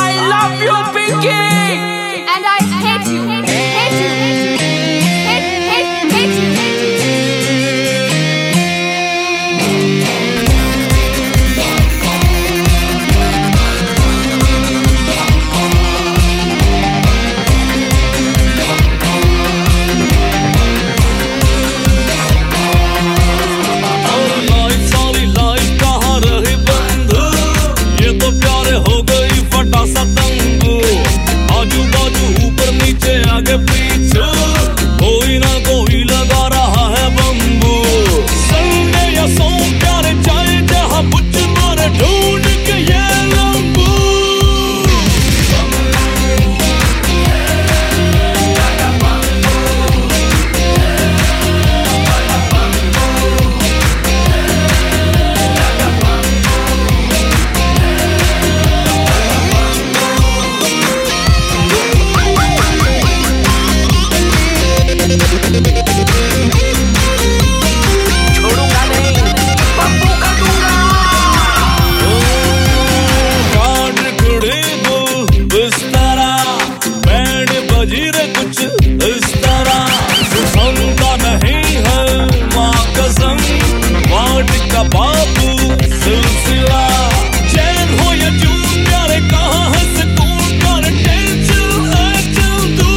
I love you, Pinky. And I hate you. Hate you. Hate you. आगे पीछे कोई ना कोई लगा रहा है बम्बू। संडे या सोमवार चाहे जहाँ बुझ मारे ढूंढ के ये लंबू। छोड़ूंगा नहीं, बम्बू कर दूंगा। काट कुड़ी दो बिस्तरा, बैंड बजी रे कुछ इस तरह। सुनता नहीं है माँ कसम, वाट का बाबू सिलसिला। चैन हो या चून प्यारे कहाँ है सुकून, कर टेंशन है चल तू।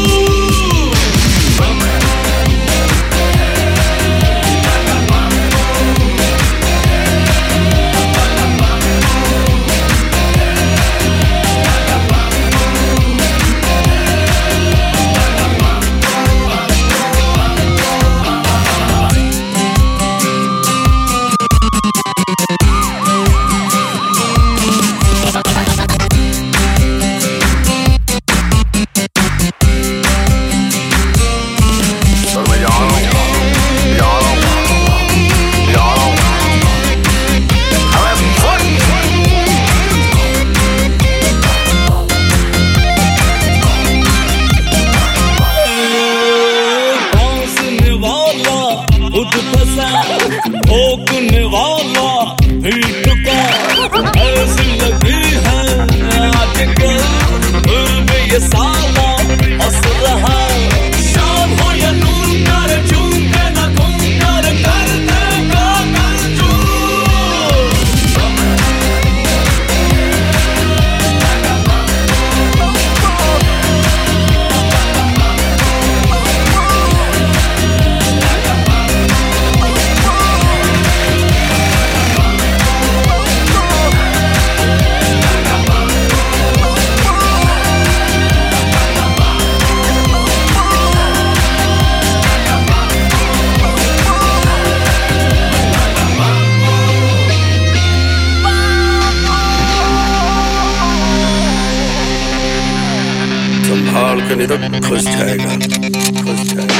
खुद फंसा ठोकने वाला भी टुका। ऐसी लगी है आजकल फिर भी ये साला हंस रहा। शाम हो या नूर कर चूम के न घूम कर देगा कंजूस। संभाल के नहीं तो खुश जाएगा।